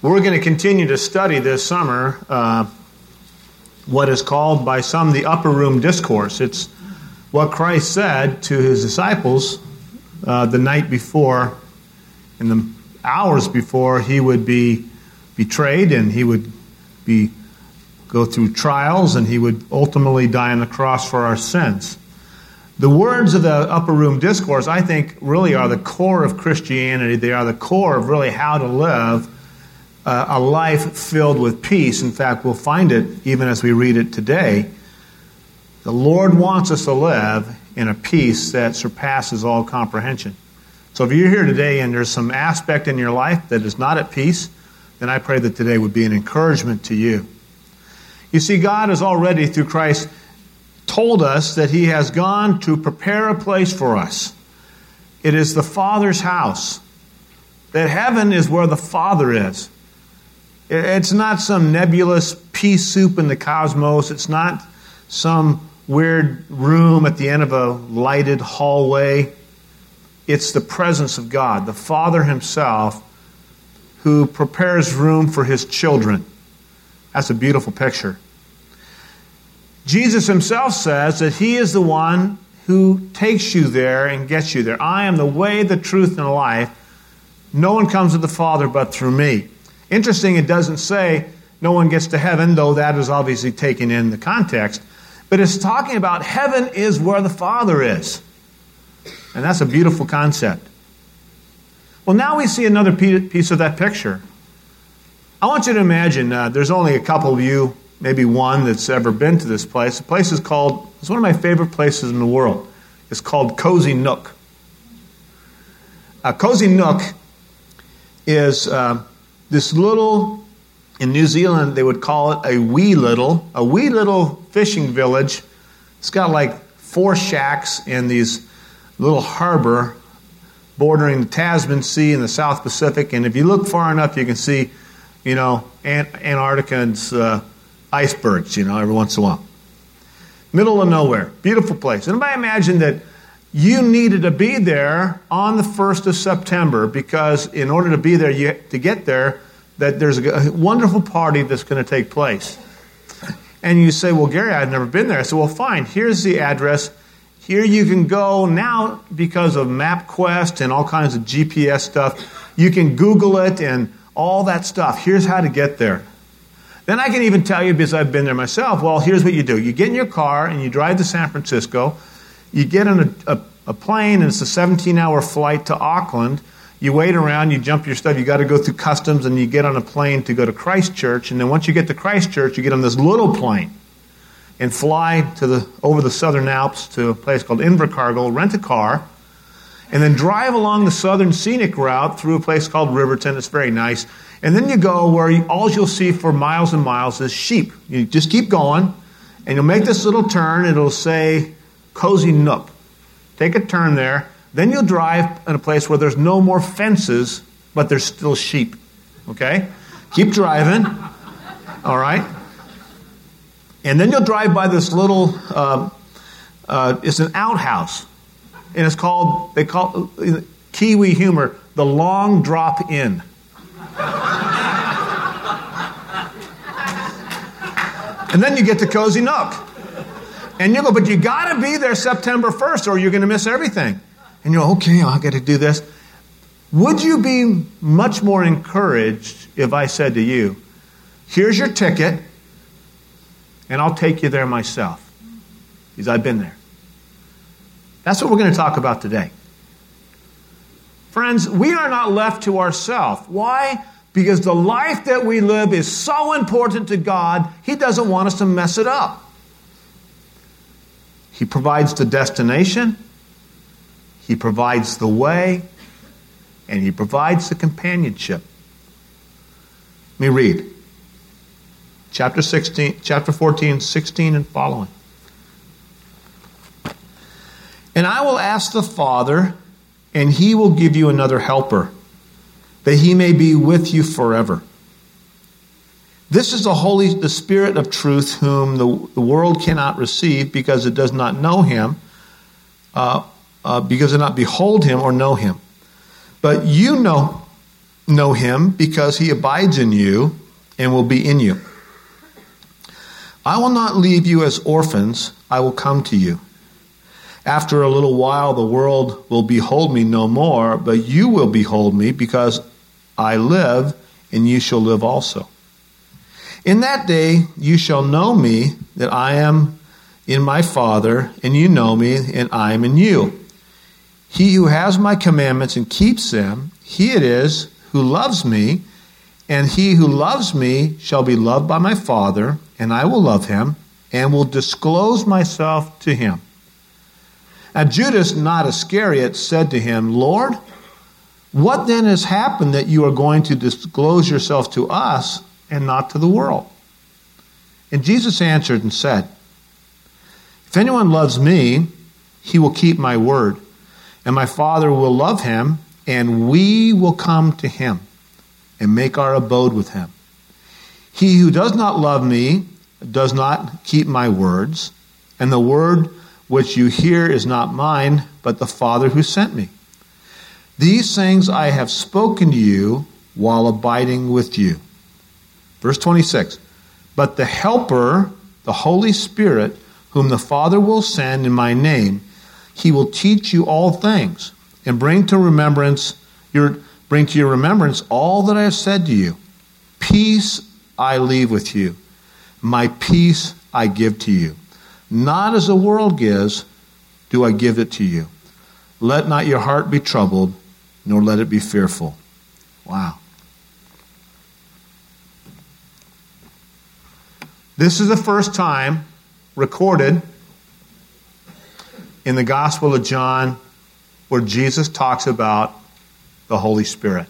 We're going to continue to study this summer what is called by some the Upper Room Discourse. It's what Christ said to his disciples the night before, in the hours before he would be betrayed and he would go through trials and he would ultimately die on the cross for our sins. The words of the Upper Room Discourse, I think, really are the core of Christianity. They are the core of really how to live a life filled with peace. In fact, we'll find it even as we read it today. The Lord wants us to live in a peace that surpasses all comprehension. So if you're here today and there's some aspect in your life that is not at peace, then I pray that today would be an encouragement to you. You see, God has already, through Christ, told us that He has gone to prepare a place for us. It is the Father's house. That heaven is where the Father is. It's not some nebulous pea soup in the cosmos. It's not some weird room at the end of a lighted hallway. It's the presence of God, the Father Himself, who prepares room for His children. That's a beautiful picture. Jesus Himself says that He is the one who takes you there and gets you there. I am the way, the truth, and the life. No one comes to the Father but through me. Interesting, it doesn't say no one gets to heaven, though that is obviously taken in the context. But it's talking about heaven is where the Father is. And that's a beautiful concept. Well, now we see another piece of that picture. I want you to imagine, there's only a couple of you, maybe one that's ever been to this place. The place is called, it's one of my favorite places in the world. It's called Cozy Nook. Cozy Nook is this little, in New Zealand they would call it a wee little fishing village. It's got like 4 shacks in these little harbor bordering the Tasman Sea and the South Pacific. And if you look far enough, you can see, Antarctica and icebergs, every once in a while. Middle of nowhere. Beautiful place. Anybody imagine that you needed to be there on the 1st of September because in order to be there, to get there, that there's a wonderful party that's going to take place. And you say, well, Gary, I've never been there. I said, well, fine. Here's the address. Here you can go now because of MapQuest and all kinds of GPS stuff. You can Google it and all that stuff. Here's how to get there. Then I can even tell you, because I've been there myself, well, here's what you do. You get in your car and you drive to San Francisco. You get on a plane, and it's a 17-hour flight to Auckland. You wait around, you jump your stuff. You got to go through customs, and you get on a plane to go to Christchurch. And then once you get to Christchurch, you get on this little plane and fly over the Southern Alps to a place called Invercargill, rent a car, and then drive along the Southern Scenic Route through a place called Riverton. It's very nice. And then you go where all you'll see for miles and miles is sheep. You just keep going, and you'll make this little turn. It'll say Cozy Nook. Take a turn there. Then you'll drive in a place where there's no more fences, but there's still sheep. Okay? Keep driving. All right? And then you'll drive by this little, it's an outhouse. And they call Kiwi humor, the Long Drop Inn. And then you get to Cozy Nook. And you go, but you got to be there September 1st or you're going to miss everything. And you're okay, I got to do this. Would you be much more encouraged if I said to you, here's your ticket, and I'll take you there myself? Because I've been there. That's what we're going to talk about today. Friends, we are not left to ourselves. Why? Because the life that we live is so important to God, He doesn't want us to mess it up. He provides the destination, He provides the way, and He provides the companionship. Let me read. Chapter 14, 16 and following. And I will ask the Father, and He will give you another helper, that He may be with you forever. This is the Spirit of truth, whom the world cannot receive because it does not know Him, because it does not behold Him or know Him. But you know know him because he abides in you and will be in you. I will not leave you as orphans. I will come to you. After a little while, the world will behold me no more, but you will behold me because I live, and you shall live also. In that day, you shall know me, that I am in my Father, and you know me, and I am in you. He who has my commandments and keeps them, he it is who loves me, and he who loves me shall be loved by my Father, and I will love him, and will disclose myself to him. Now Judas, not Iscariot, said to him, Lord, what then has happened that you are going to disclose yourself to us and not to the world? And Jesus answered and said, if anyone loves me, he will keep my word, and my Father will love him, and we will come to him and make our abode with him. He who does not love me does not keep my words, and the word which you hear is not mine, but the Father who sent me. These things I have spoken to you while abiding with you. Verse 26, but the Helper, the Holy Spirit, whom the Father will send in my name, he will teach you all things, and bring to your remembrance all that I have said to you. Peace I leave with you. My peace I give to you. Not as the world gives, do I give it to you. Let not your heart be troubled, nor let it be fearful. Wow. This is the first time recorded in the Gospel of John where Jesus talks about the Holy Spirit.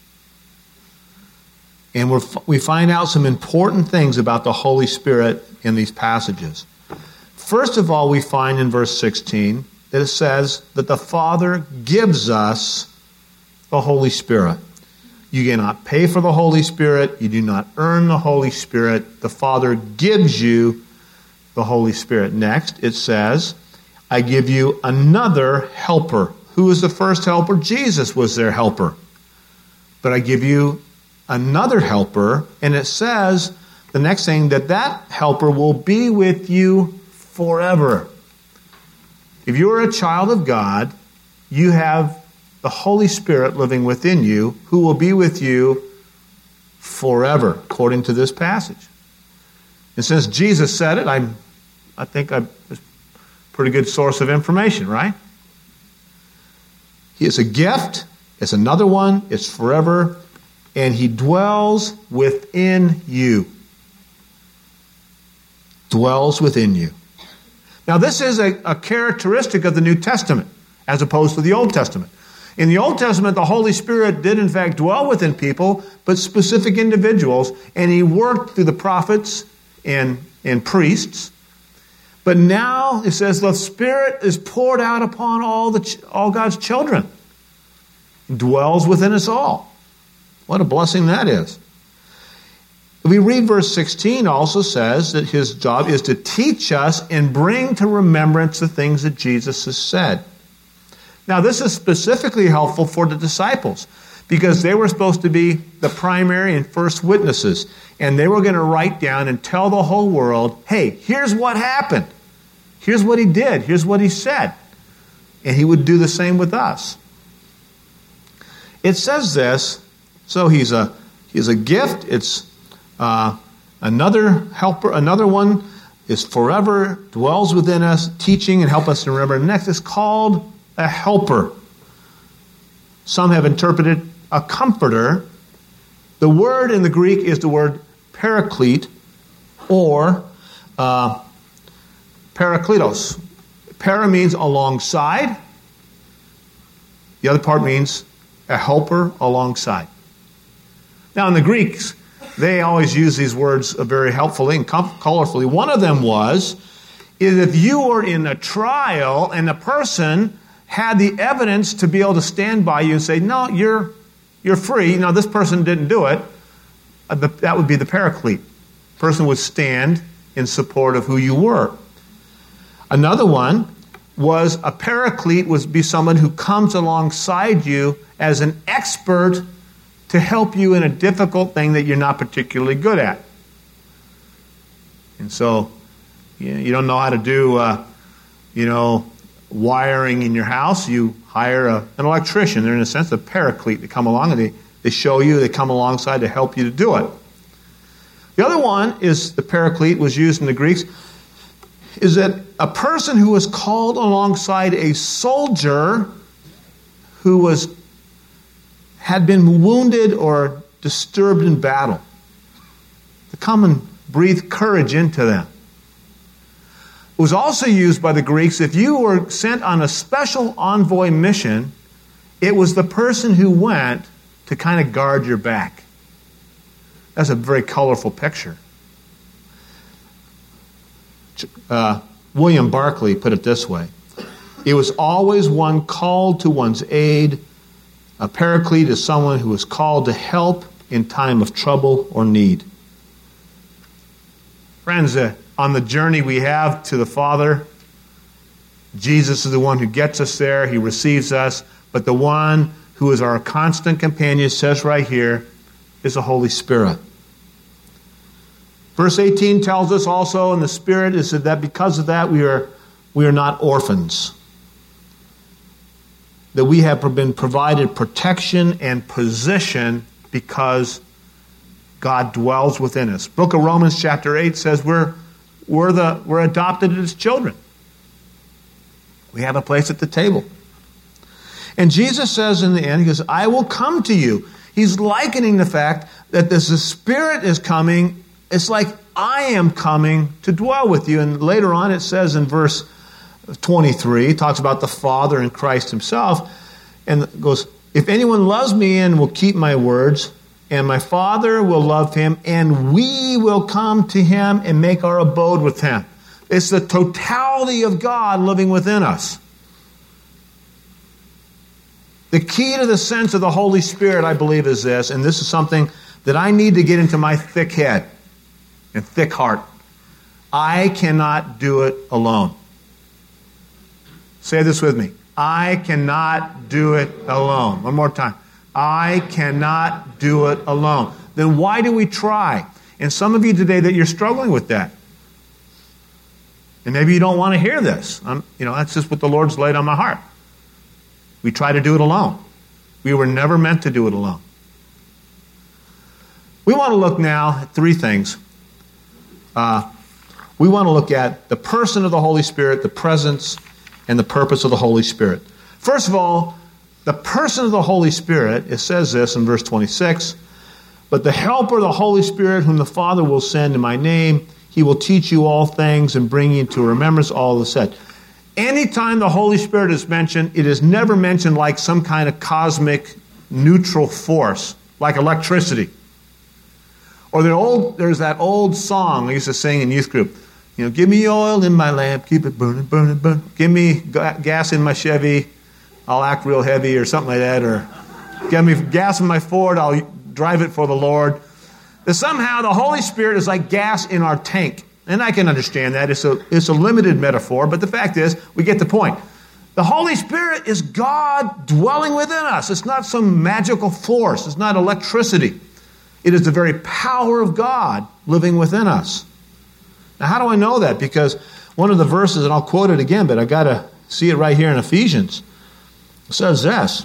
And we find out some important things about the Holy Spirit in these passages. First of all, we find in verse 16 that it says that the Father gives us the Holy Spirit. You cannot pay for the Holy Spirit. You do not earn the Holy Spirit. The Father gives you the Holy Spirit. Next, it says, I give you another helper. Who was the first helper? Jesus was their helper. But I give you another helper, and it says, the next thing, that helper will be with you forever. If you are a child of God, you have the Holy Spirit living within you, who will be with you forever, according to this passage. And since Jesus said it, I think it's a pretty good source of information, right? He is a gift. It's another one. It's forever. And he dwells within you. Dwells within you. Now, this is a characteristic of the New Testament as opposed to the Old Testament. In the Old Testament, the Holy Spirit did in fact dwell within people, but specific individuals, and he worked through the prophets and priests. But now it says the Spirit is poured out upon all God's children. He dwells within us all. What a blessing that is. We read verse 16 also says that his job is to teach us and bring to remembrance the things that Jesus has said. Now, this is specifically helpful for the disciples because they were supposed to be the primary and first witnesses, and they were going to write down and tell the whole world, hey, here's what happened. Here's what he did. Here's what he said. And he would do the same with us. It says this, so he's a gift. It's another helper. Another one is forever, dwells within us, teaching and help us to remember. Next is called a helper. Some have interpreted a comforter. The word in the Greek is the word paraclete or parakletos. Para means alongside. The other part means a helper alongside. Now in the Greeks, they always use these words very helpfully and colorfully. One of them is if you were in a trial and a person had the evidence to be able to stand by you and say, no, you're free. Now, this person didn't do it. That would be the paraclete. The person would stand in support of who you were. Another one was a paraclete would be someone who comes alongside you as an expert to help you in a difficult thing that you're not particularly good at. And so, you don't know how to do, wiring in your house. You hire an electrician. They're in a sense a paraclete to come along, and they show you, they come alongside to help you to do it. The other one is, the paraclete was used in the Greeks, is that a person who was called alongside a soldier who had been wounded or disturbed in battle, to come and breathe courage into them. It was also used by the Greeks if you were sent on a special envoy mission. It was the person who went to kind of guard your back. That's a very colorful picture. William Barclay put it this way: it was always one called to one's aid. A paraclete is someone who is called to help in time of trouble or need. Friends, on the journey we have to the Father, Jesus is the one who gets us there. He receives us. But the one who is our constant companion, says right here, is the Holy Spirit. Verse 18 tells us also, in the Spirit, is that because of that we are not orphans. That we have been provided protection and position because God dwells within us. Book of Romans chapter 8 says we're adopted as children. We have a place at the table. And Jesus says in the end, he goes, I will come to you. He's likening the fact that the Spirit is coming. It's like I am coming to dwell with you. And later on it says in verse 23, it talks about the Father and Christ himself. And it goes, if anyone loves me and will keep my words, and my Father will love him, and we will come to him and make our abode with him. It's the totality of God living within us. The key to the sense of the Holy Spirit, I believe, is this, and this is something that I need to get into my thick head and thick heart. I cannot do it alone. Say this with me. I cannot do it alone. One more time. I cannot do it alone. Then why do we try? And some of you today that you're struggling with that. And maybe you don't want to hear this. That's just what the Lord's laid on my heart. We try to do it alone. We were never meant to do it alone. We want to look now at three things. We want to look at the person of the Holy Spirit, the presence, and the purpose of the Holy Spirit. First of all, the person of the Holy Spirit, it says this in verse 26, but the Helper, the Holy Spirit, whom the Father will send in my name, he will teach you all things and bring you to remembrance all the said. Anytime the Holy Spirit is mentioned, it is never mentioned like some kind of cosmic neutral force, like electricity. Or there's that old song I used to sing in youth group. Give me oil in my lamp, keep it burning, burning, burning. Give me gas in my Chevy, I'll act real heavy, or something like that. Or give me gas in my Ford, I'll drive it for the Lord. That somehow the Holy Spirit is like gas in our tank. And I can understand that. It's a limited metaphor, but the fact is, we get the point. The Holy Spirit is God dwelling within us. It's not some magical force. It's not electricity. It is the very power of God living within us. Now, how do I know that? Because one of the verses, and I'll quote it again, but I've got to see it right here in Ephesians. It says this,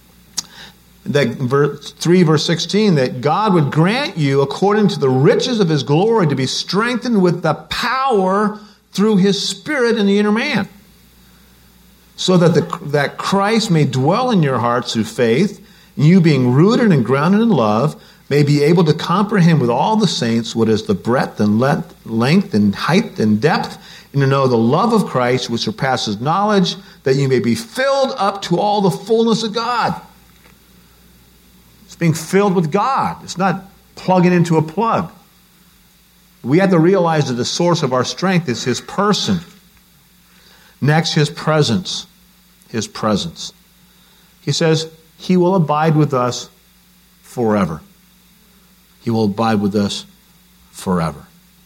that 3 verse 16, that God would grant you, according to the riches of his glory, to be strengthened with the power through his Spirit in the inner man, so that Christ may dwell in your hearts through faith, and you being rooted and grounded in love, may be able to comprehend with all the saints what is the breadth and length and height and depth, and to know the love of Christ which surpasses knowledge, that you may be filled up to all the fullness of God. It's being filled with God. It's not plugging into a plug. We have to realize that the source of our strength is his person. Next, his presence. His presence. He says he will abide with us forever. He will abide with us forever.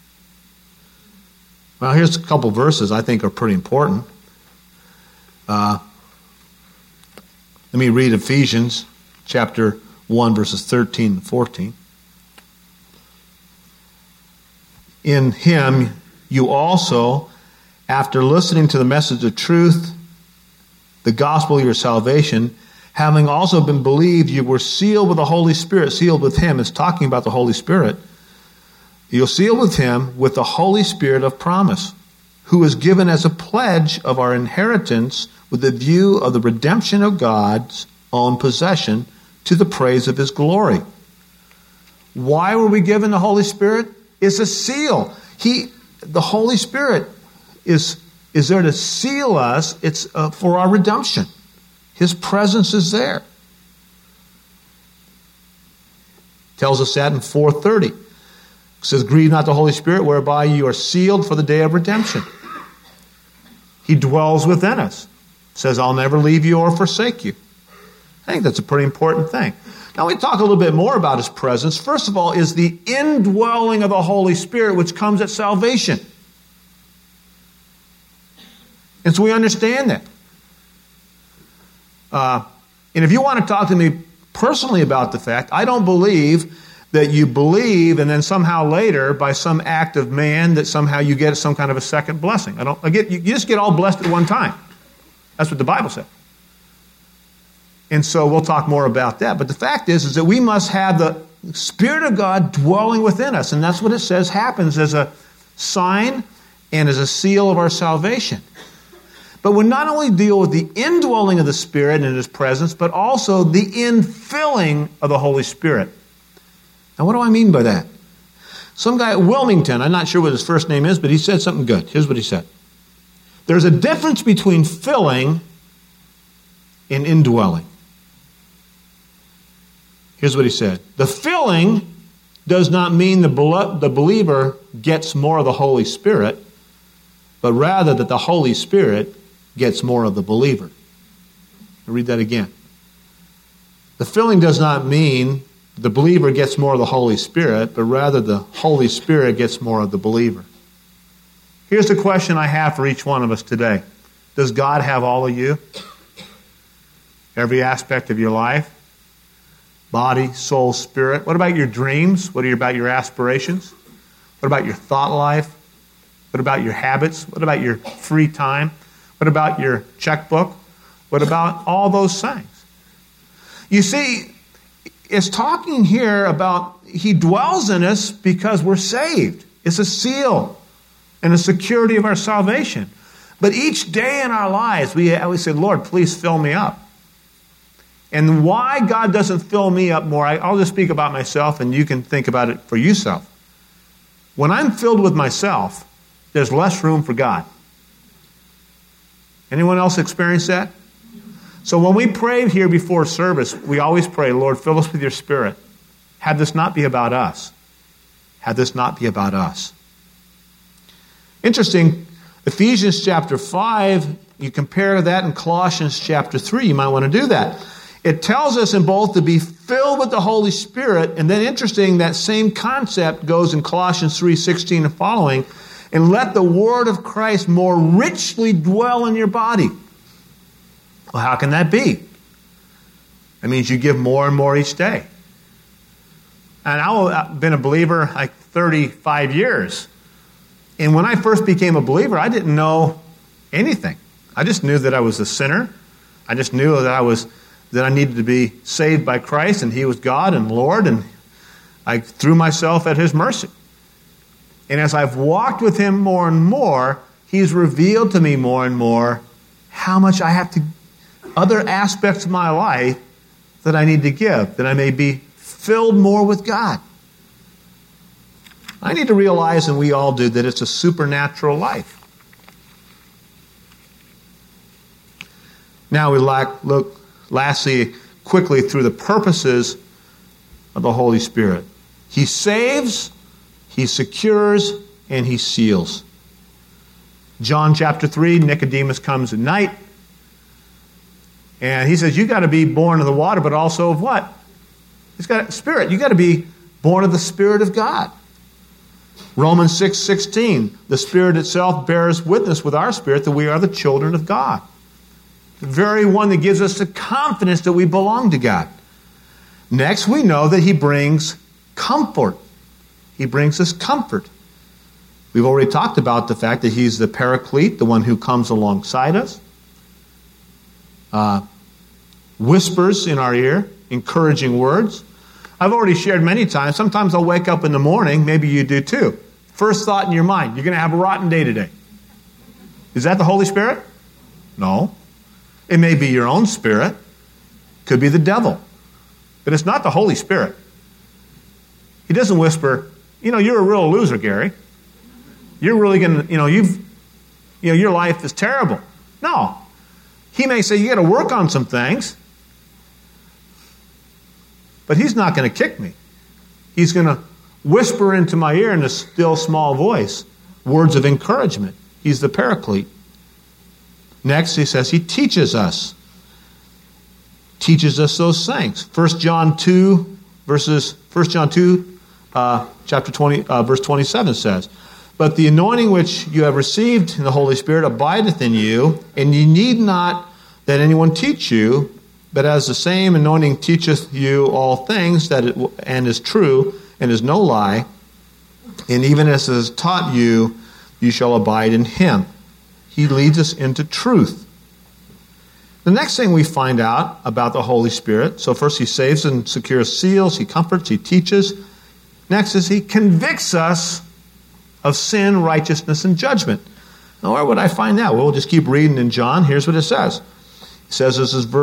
Well, here's a couple verses I think are pretty important. Let me read Ephesians chapter 1 verses 13 and 14. In him you also, after listening to the message of truth, the gospel of your salvation, having also been believed, you were sealed with the Holy Spirit. Sealed with him is talking about the Holy Spirit. You're sealed with him with the Holy Spirit of promise, who is given as a pledge of our inheritance with the view of the redemption of God's own possession to the praise of his glory. Why were we given the Holy Spirit? It's a seal. The Holy Spirit is there to seal us. It's for our redemption. His presence is there. Tells us that in 4:30. It says, grieve not the Holy Spirit, whereby you are sealed for the day of redemption. He dwells within us. It says, I'll never leave you or forsake you. I think that's a pretty important thing. Now we talk a little bit more about his presence. First of all is the indwelling of the Holy Spirit, which comes at salvation. And so we understand that. And if you want to talk to me personally about the fact, I don't believe that you believe and then somehow later, by some act of man, that somehow you get some kind of a second blessing. You just get all blessed at one time. That's what the Bible said. And so we'll talk more about that. But the fact is that we must have the Spirit of God dwelling within us. And that's what it says happens as a sign and as a seal of our salvation. But we not only deal with the indwelling of the Spirit and his presence, but also the infilling of the Holy Spirit. Now, what do I mean by that? Some guy at Wilmington, I'm not sure what his first name is, but he said something good. Here's what he said. There's a difference between filling and indwelling. Here's what he said. The filling does not mean the believer gets more of the Holy Spirit, but rather that the Holy Spirit gets more of the believer. I'll read that again. The filling does not mean the believer gets more of the Holy Spirit, but rather the Holy Spirit gets more of the believer. Here's the question I have for each one of us today. Does God have all of you? Every aspect of your life? Body, soul, spirit? What about your dreams? What about your aspirations? What about your thought life? What about your habits? What about your free time? What about your checkbook? What about all those things? You see, it's talking here about he dwells in us because we're saved. It's a seal and a security of our salvation. But each day in our lives, we always say, Lord, please fill me up. And why God doesn't fill me up more, I'll just speak about myself and you can think about it for yourself. When I'm filled with myself, there's less room for God. Anyone else experience that? So when we pray here before service, we always pray, Lord, fill us with your Spirit. Have this not be about us. Have this not be about us. Interesting, Ephesians chapter 5, you compare that in Colossians chapter 3, you might want to do that. It tells us in both to be filled with the Holy Spirit, and then interesting, that same concept goes in Colossians 3:16 and following, and let the word of Christ more richly dwell in your body. Well, how can that be? That means you give more and more each day. And I've been a believer like 35 years. And when I first became a believer, I didn't know anything. I just knew that I was a sinner. I just knew that I needed to be saved by Christ, and he was God and Lord, and I threw myself at his mercy. And as I've walked with him more and more, he's revealed to me more and more how much I have to, other aspects of my life that I need to give, that I may be filled more with God. I need to realize, and we all do, that it's a supernatural life. Now we look lastly quickly through the purposes of the Holy Spirit. He saves, he secures, and he seals. John chapter 3, Nicodemus comes at night, and he says, you got to be born of the water, but also of what? He's got a spirit. You got to be born of the Spirit of God. Romans 6:16, the Spirit itself bears witness with our spirit that we are the children of God. The very one that gives us the confidence that we belong to God. Next, we know that he brings comfort. He brings us comfort. We've already talked about the fact that he's the paraclete, the one who comes alongside us. Whispers in our ear, encouraging words. I've already shared many times. Sometimes I'll wake up in the morning, maybe you do too. First thought in your mind, you're going to have a rotten day today. Is that the Holy Spirit? No. It may be your own spirit. Could be the devil. But it's not the Holy Spirit. He doesn't whisper, you're a real loser, Gary. You're really going to, your life is terrible. No. He may say, you got to work on some things. But he's not going to kick me. He's going to whisper into my ear in a still small voice words of encouragement. He's the paraclete. Next, he says he teaches us. Teaches us those things. 1 John 2, chapter 20, verse 27 says, "But the anointing which you have received in the Holy Spirit abideth in you, and ye need not that anyone teach you, but as the same anointing teacheth you all things, and is true, and is no lie, and even as it is taught you, you shall abide in him." He leads us into truth. The next thing we find out about the Holy Spirit, so first he saves and secures seals, he comforts, he teaches. Next is he convicts us of sin, righteousness, and judgment. Now, where would I find that? Well, we'll just keep reading in John. Here's what it says. It says this is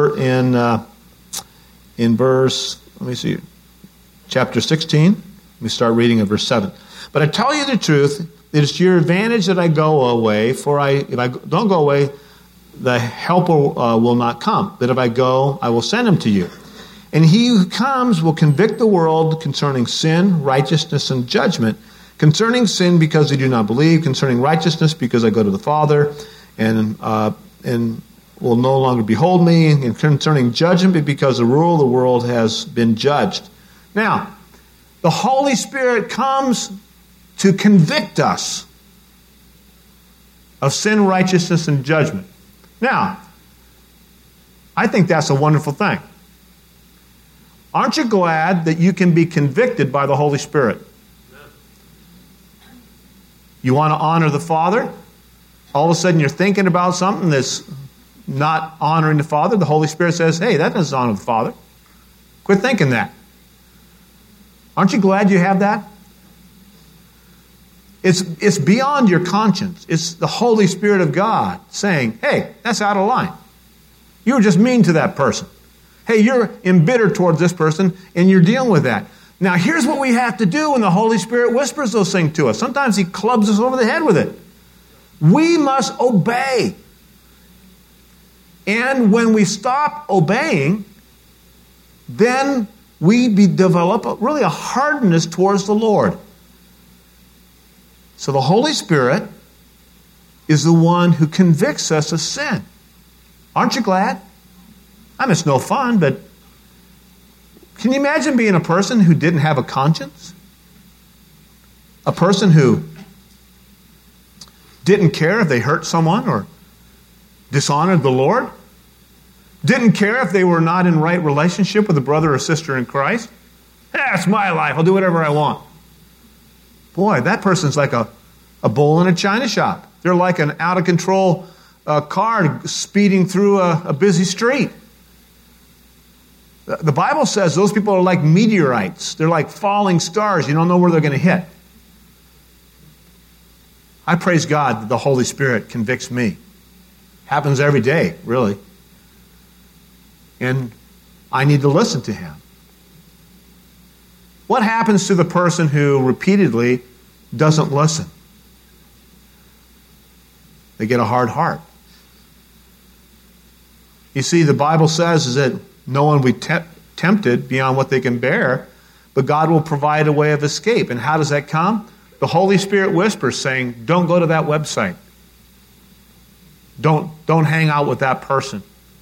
in verse, chapter 16. Let me start reading at verse 7. "But I tell you the truth, it is to your advantage that I go away, for if I don't go away, the Helper will not come. But if I go, I will send him to you. And he who comes will convict the world concerning sin, righteousness, and judgment. Concerning sin, because they do not believe. Concerning righteousness, because I go to the Father, and will no longer behold me. And concerning judgment, because the rule of the world has been judged." Now, the Holy Spirit comes to convict us of sin, righteousness, and judgment. Now, I think that's a wonderful thing. Aren't you glad that you can be convicted by the Holy Spirit? You want to honor the Father? All of a sudden you're thinking about something that's not honoring the Father. The Holy Spirit says, hey, that doesn't honor the Father. Quit thinking that. Aren't you glad you have that? It's beyond your conscience. It's the Holy Spirit of God saying, hey, that's out of line. You were just mean to that person. Hey, you're embittered towards this person, and you're dealing with that. Now, here's what we have to do when the Holy Spirit whispers those things to us. Sometimes he clubs us over the head with it. We must obey. And when we stop obeying, then we develop really a hardness towards the Lord. So the Holy Spirit is the one who convicts us of sin. Aren't you glad? I mean, it's no fun, but can you imagine being a person who didn't have a conscience? A person who didn't care if they hurt someone or dishonored the Lord? Didn't care if they were not in right relationship with a brother or sister in Christ? That's my life. I'll do whatever I want. Boy, that person's like a bull in a china shop. They're like an out-of-control car speeding through a busy street. The Bible says those people are like meteorites. They're like falling stars. You don't know where they're going to hit. I praise God that the Holy Spirit convicts me. Happens every day, really. And I need to listen to Him. What happens to the person who repeatedly doesn't listen? They get a hard heart. You see, the Bible says is that no one will be tempted beyond what they can bear, but God will provide a way of escape. And how does that come? The Holy Spirit whispers saying, don't go to that website. Don't hang out with that person.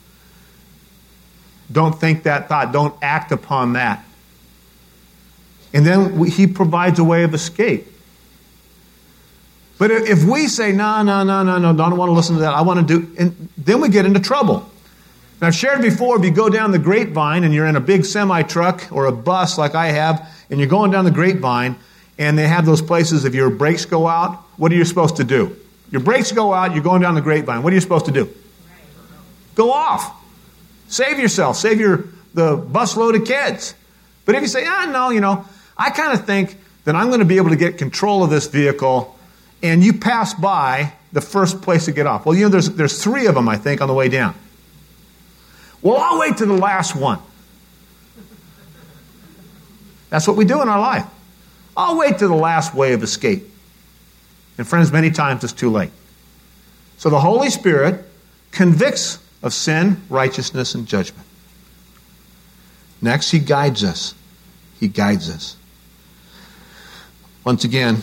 Don't think that thought. Don't act upon that. And then He provides a way of escape. But if we say, no, don't want to listen to that, I want to do, and then we get into trouble. And I've shared before, if you go down the Grapevine and you're in a big semi-truck or a bus like I have, and you're going down the Grapevine, and they have those places, if your brakes go out, what are you supposed to do? Your brakes go out, you're going down the Grapevine. What are you supposed to do? Go off. Save yourself. Save the busload of kids. But if you say, no, I kind of think that I'm going to be able to get control of this vehicle, and you pass by the first place to get off. Well, there's 3 of them, I think, on the way down. Well, I'll wait to the last one. That's what we do in our life. I'll wait to the last way of escape. And friends, many times it's too late. So the Holy Spirit convicts of sin, righteousness, and judgment. Next, He guides us. He guides us. Once again,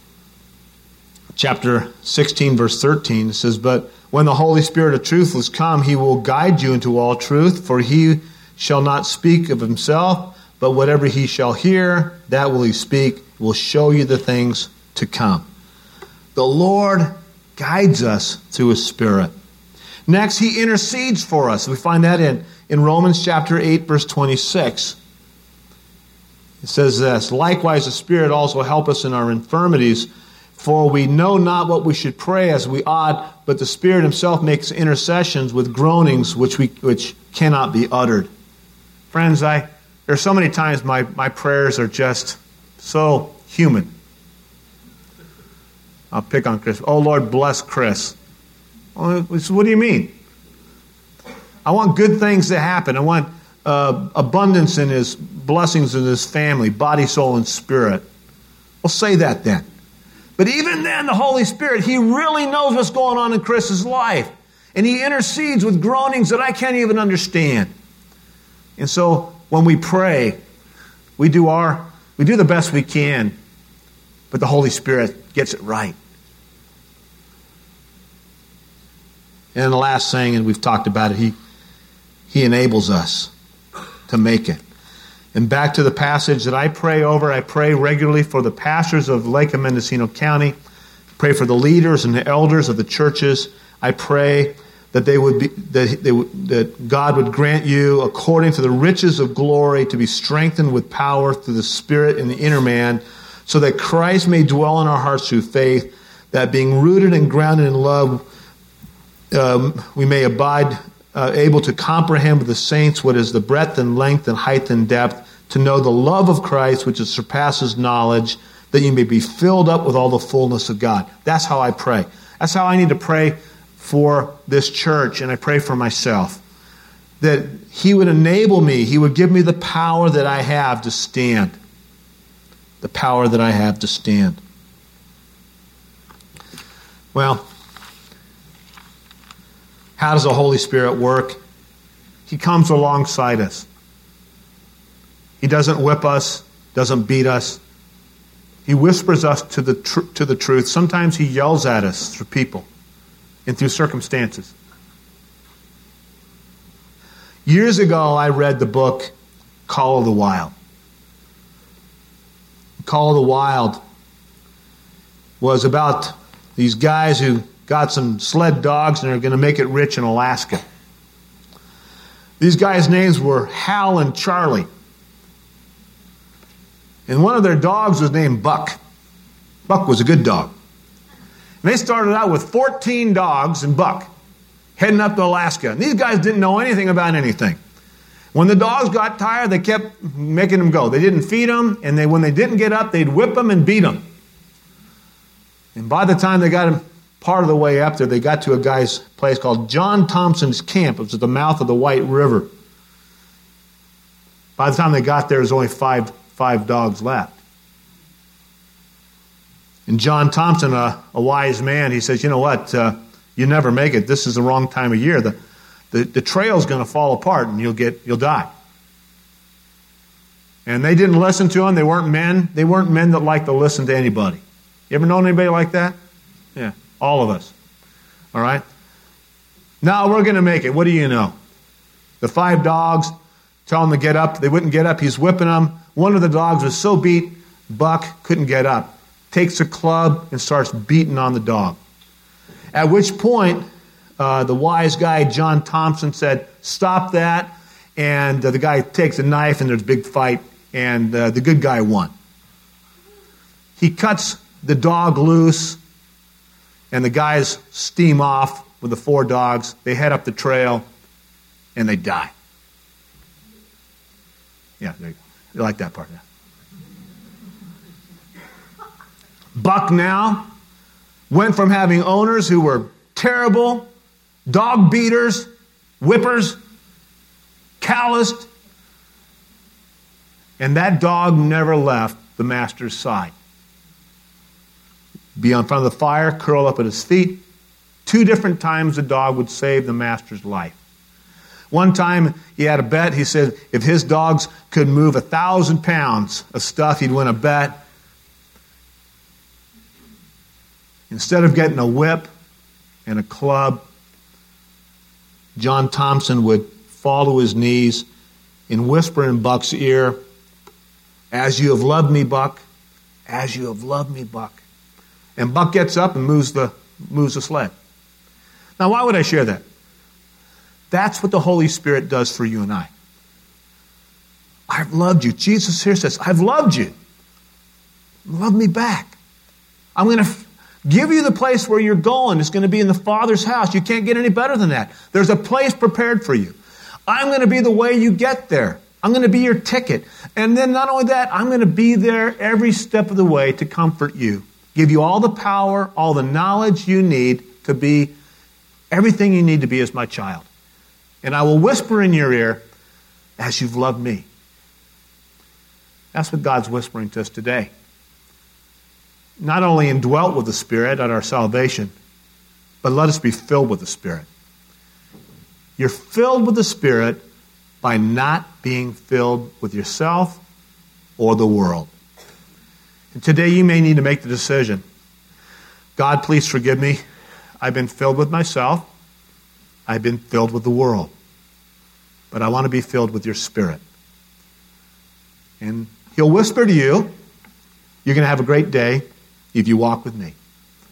chapter 16, verse 13, it says, "But when the Holy Spirit of truth is come, He will guide you into all truth, for He shall not speak of Himself, but whatever He shall hear, that will He speak, will show you the things to come." The Lord guides us through His Spirit. Next, He intercedes for us. We find that in Romans chapter 8, verse 26. It says this, "Likewise the Spirit also help us in our infirmities, for we know not what we should pray as we ought, but the Spirit Himself makes intercessions with groanings which cannot be uttered." Friends, there's so many times my prayers are just so human. I'll pick on Chris. "Oh, Lord, bless Chris." Well, what do you mean? I want good things to happen. I want abundance in His blessings in His family, body, soul, and spirit. Well, say that then. But even then, the Holy Spirit, He really knows what's going on in Chris's life. And He intercedes with groanings that I can't even understand. And so when we pray, we do the best we can, but the Holy Spirit gets it right. And the last thing, and we've talked about it, He enables us to make it. And back to the passage that I pray over, I pray regularly for the pastors of Lake and Mendocino County. Pray for the leaders and the elders of the churches. I pray that that God would grant you, according to the riches of glory, to be strengthened with power through the Spirit in the inner man, so that Christ may dwell in our hearts through faith, that being rooted and grounded in love, we may abide, able to comprehend with the saints what is the breadth and length and height and depth, to know the love of Christ which surpasses knowledge, that you may be filled up with all the fullness of God. That's how I pray. That's how I need to pray for this church, and I pray for myself. That He would enable me, He would give me the power that I have to stand. The power that I have to stand. Well, how does the Holy Spirit work? He comes alongside us. He doesn't whip us, doesn't beat us. He whispers us to the truth. Sometimes He yells at us through people and through circumstances. Years ago, I read the book Call of the Wild. Call of the Wild was about these guys who got some sled dogs and are going to make it rich in Alaska. These guys' names were Hal and Charlie. And one of their dogs was named Buck. Buck was a good dog. And they started out with 14 dogs and Buck, heading up to Alaska. And these guys didn't know anything about anything. When the dogs got tired, they kept making them go. They didn't feed them, and when they didn't get up, they'd whip them and beat them. And by the time they got them part of the way up there, they got to a guy's place called John Thompson's Camp. It was at the mouth of the White River. By the time they got there, there was only five dogs left. And John Thompson, a wise man, he says, "You know what? You never make it. This is the wrong time of year. The trail's going to fall apart, and you'll die." And they didn't listen to him. They weren't men. They weren't men that liked to listen to anybody. You ever known anybody like that? Yeah, all of us. All right? Now we're going to make it. What do you know? The 5 dogs tell them to get up. They wouldn't get up. He's whipping them. One of the dogs was so beat, Buck couldn't get up. Takes a club and starts beating on the dog. At which point, the wise guy, John Thompson, said, "Stop that." And the guy takes a knife, and there's a big fight, and the good guy won. He cuts the dog loose, and the guys steam off with the 4 dogs. They head up the trail, and they die. Yeah, there you go. You like that part, yeah. Buck now went from having owners who were terrible, dog beaters, whippers, calloused, and that dog never left the master's side. Be in front of the fire, curl up at his feet. 2 different times the dog would save the master's life. One time he had a bet. He said if his dogs could move 1,000 pounds of stuff, he'd win a bet. Instead of getting a whip and a club, John Thompson would fall to his knees and whisper in Buck's ear, "As you have loved me, Buck, as you have loved me, Buck." And Buck gets up and moves the sled. Now, why would I share that? That's what the Holy Spirit does for you and I. I've loved you. Jesus here says, I've loved you. Love me back. I'm going to give you the place where you're going. It's going to be in the Father's house. You can't get any better than that. There's a place prepared for you. I'm going to be the way you get there. I'm going to be your ticket. And then not only that, I'm going to be there every step of the way to comfort you. Give you all the power, all the knowledge you need to be everything you need to be as my child. And I will whisper in your ear, as you've loved me. That's what God's whispering to us today. Not only indwelt with the Spirit at our salvation, but let us be filled with the Spirit. You're filled with the Spirit by not being filled with yourself or the world. And today you may need to make the decision. God, please forgive me. I've been filled with myself. I've been filled with the world. But I want to be filled with your Spirit. And He'll whisper to you, you're going to have a great day if you walk with me.